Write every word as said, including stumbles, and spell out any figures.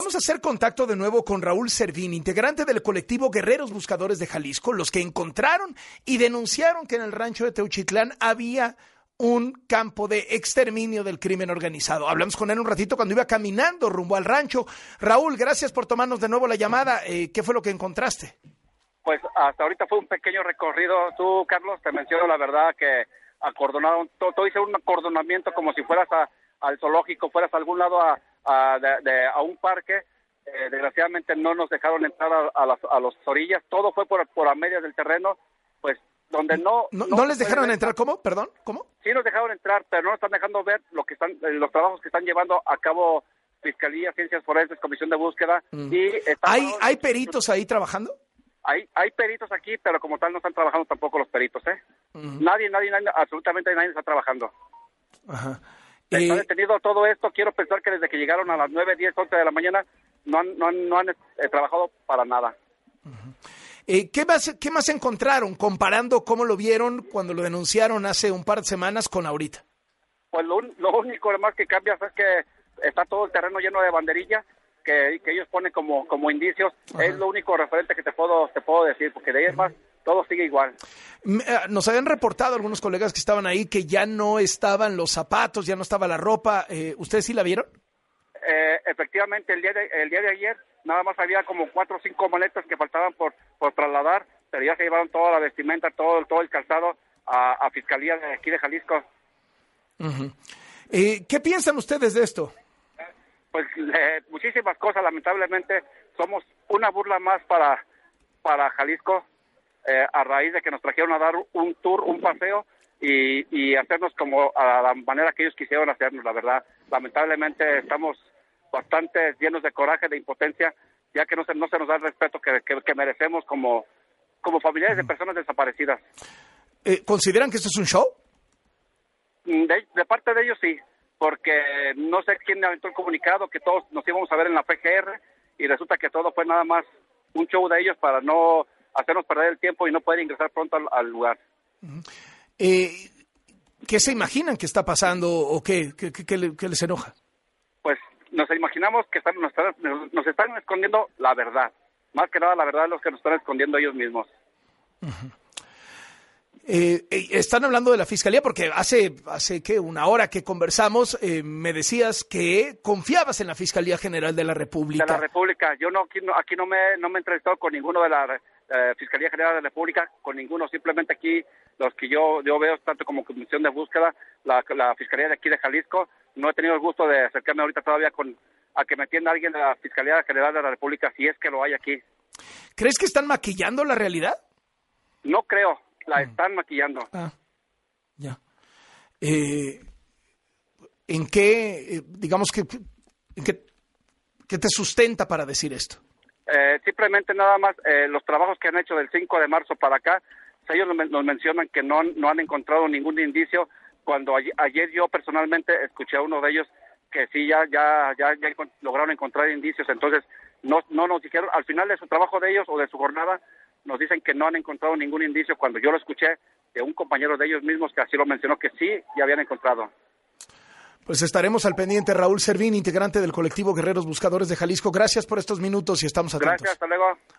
vamos a hacer contacto de nuevo con Raúl Servín, integrante del colectivo Guerreros Buscadores de Jalisco, los que encontraron y denunciaron que en el rancho de Teuchitlán había un campo de exterminio del crimen organizado. Hablamos con él un ratito cuando iba caminando rumbo al rancho. Raúl, gracias por tomarnos de nuevo la llamada. Eh, ¿Qué fue lo que encontraste? Pues hasta ahorita fue un pequeño recorrido. Tú, Carlos, te menciono la verdad que acordonaron, todo, todo hice un acordonamiento como si fueras a, al zoológico, fueras a algún lado a, a, de, de, a un parque. Eh, desgraciadamente no nos dejaron entrar a, a, las, a las orillas, todo fue por, por a medias del terreno, pues donde no... ¿No, no, no les dejaron ver. entrar? ¿Cómo? ¿Perdón? ¿Cómo? Sí nos dejaron entrar, pero no nos están dejando ver lo que están, los trabajos que están llevando a cabo Fiscalía, Ciencias Forenses, Comisión de Búsqueda. Mm. y ¿Hay, ¿Hay peritos ahí trabajando? Hay, hay peritos aquí, pero como tal no están trabajando tampoco los peritos, ¿eh? Uh-huh. Nadie, nadie, nadie, absolutamente nadie está trabajando. Ajá. Eh... Está Eh... detenido todo esto. Quiero pensar que desde que llegaron a las nueve, diez, once de la mañana no han, no han, no han eh, trabajado para nada. Uh-huh. Eh, ¿qué más, qué más encontraron comparando cómo lo vieron cuando lo denunciaron hace un par de semanas con ahorita? Pues lo, lo único más que cambia es que está todo el terreno lleno de banderillas que, que ellos ponen como, como indicios. Ajá. Es lo único referente que te puedo, te puedo decir, porque de ahí es más, todo sigue igual. Nos habían reportado algunos colegas que estaban ahí que ya no estaban los zapatos, ya no estaba la ropa. Eh, ¿Ustedes sí la vieron? Eh, efectivamente, el día, de, el día de ayer nada más había como cuatro o cinco maletas que faltaban por, por trasladar, pero ya se llevaron toda la vestimenta, todo, todo el calzado a, a Fiscalía de aquí de Jalisco. Uh-huh. eh, ¿Qué piensan ustedes de esto? Pues eh, muchísimas cosas, lamentablemente somos una burla más para, para Jalisco, eh, a raíz de que nos trajeron a dar un tour, un paseo y, y hacernos como a la manera que ellos quisieron hacernos, la verdad. Lamentablemente estamos bastante llenos de coraje, de impotencia, ya que no se, no se nos da el respeto que, que, que merecemos como, como familiares de personas desaparecidas. Eh, ¿Consideran que esto es un show? De, de parte de ellos sí, porque no sé quién aventó el comunicado que todos nos íbamos a ver en la P G R y resulta que todo fue nada más un show de ellos para no hacernos perder el tiempo y no poder ingresar pronto al, al lugar. Uh-huh. Eh, ¿Qué se imaginan que está pasando o qué, qué, qué, qué, qué les enoja? Pues nos imaginamos que están, nos, están, nos están escondiendo la verdad. Más que nada la verdad es lo que nos están escondiendo ellos mismos. Uh-huh. Eh, eh, están hablando de la Fiscalía porque hace, hace ¿qué? una hora que conversamos, eh, me decías que confiabas en la Fiscalía General de la República. De la República. Yo no aquí no, aquí no me no me he entrevistado con ninguno de la eh, Fiscalía General de la República, con ninguno. Simplemente aquí los que yo yo veo tanto como Comisión de Búsqueda, la, la Fiscalía de aquí de Jalisco. No he tenido el gusto de acercarme ahorita todavía con a que me atienda alguien de la Fiscalía General de la República, si es que lo hay aquí. ¿Crees que están maquillando la realidad? No creo. La están maquillando. Ah, ya. Eh, ¿En qué, eh, digamos que, en qué, qué te sustenta para decir esto? Eh, simplemente nada más eh, los trabajos que han hecho del cinco de marzo para acá, ellos nos mencionan que no, no han encontrado ningún indicio, cuando ayer, ayer yo personalmente escuché a uno de ellos que sí ya ya ya, ya lograron encontrar indicios, entonces no no nos dijeron, al final de su trabajo de ellos o de su jornada, nos dicen que no han encontrado ningún indicio, cuando yo lo escuché de un compañero de ellos mismos que así lo mencionó, que sí, ya habían encontrado. Pues estaremos al pendiente. Raúl Servín, integrante del colectivo Guerreros Buscadores de Jalisco. Gracias por estos minutos y estamos atentos. Gracias, hasta luego.